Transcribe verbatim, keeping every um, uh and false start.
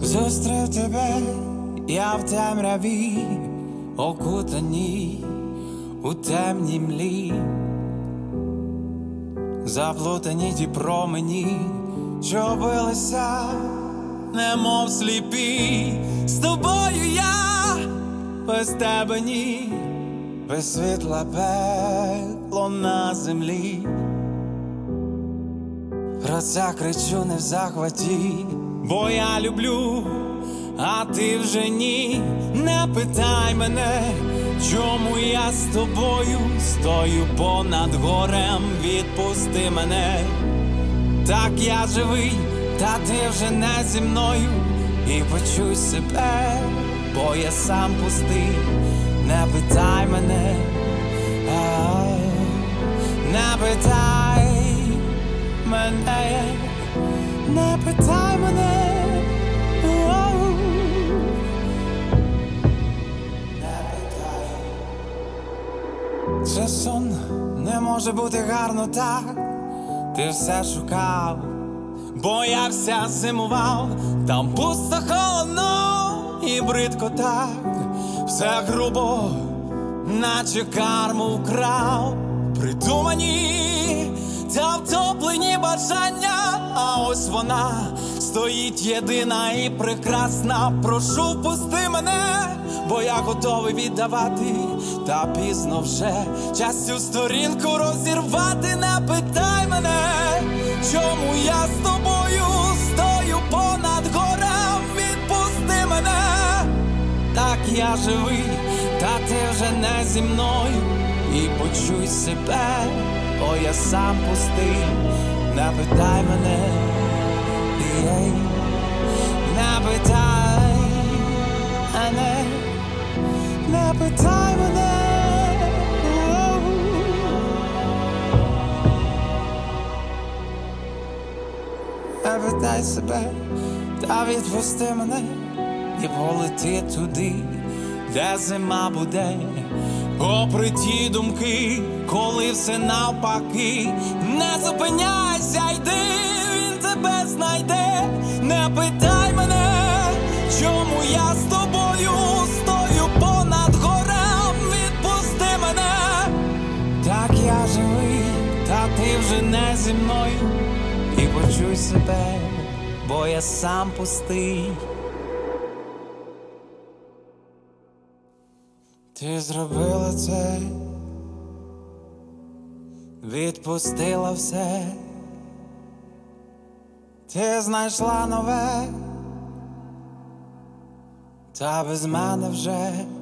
Зустрів тебе, я в темряві, окутаній у темній млі. Заплутані ті промені, що билися, немов сліпі. З тобою я, без тебе ні, без світла пекло на землі. Про це кричу не в захваті, бо я люблю, а ти вже ні. Не питай мене, чому я з тобою стою понад горем, відпусти мене. Так я живий, та ти вже не зі мною, і почуй себе, бо я сам пустий. Не питай мене, а, не питай мене, не питай мене, о, не питай. Це сон, не може бути гарно так. Ти все шукав, боявся, зимував. Там пусто, холодно і бридко так. Все грубо, наче карму вкрав. Придумані та втоплені бажання, а ось вона стоїть єдина і прекрасна. Прошу, впусти мене, бо я готовий віддавати, та пізно вже час цю сторінку розірвати. Не питай мене, чому я з тобою стою понад горем, відпусти мене. Так я живий, та ти вже не зі мною, і почуй себе, бо я сам пустий. Не питай мене, єй, не питай мене, не питай мене, о. Не питай себе, та відпусти мене, і полети туди, де зима буде. Попри ті думки, коли все навпаки, не зупиняйся, йди, він тебе знайде. Не питай мене, чому я з тобою стою понад горем, відпусти мене. Так я живий, та ти вже не зі мною, і почуй себе, бо я сам пустий. Ти зробила це, відпустила все. Ти знайшла нове, та без мене вже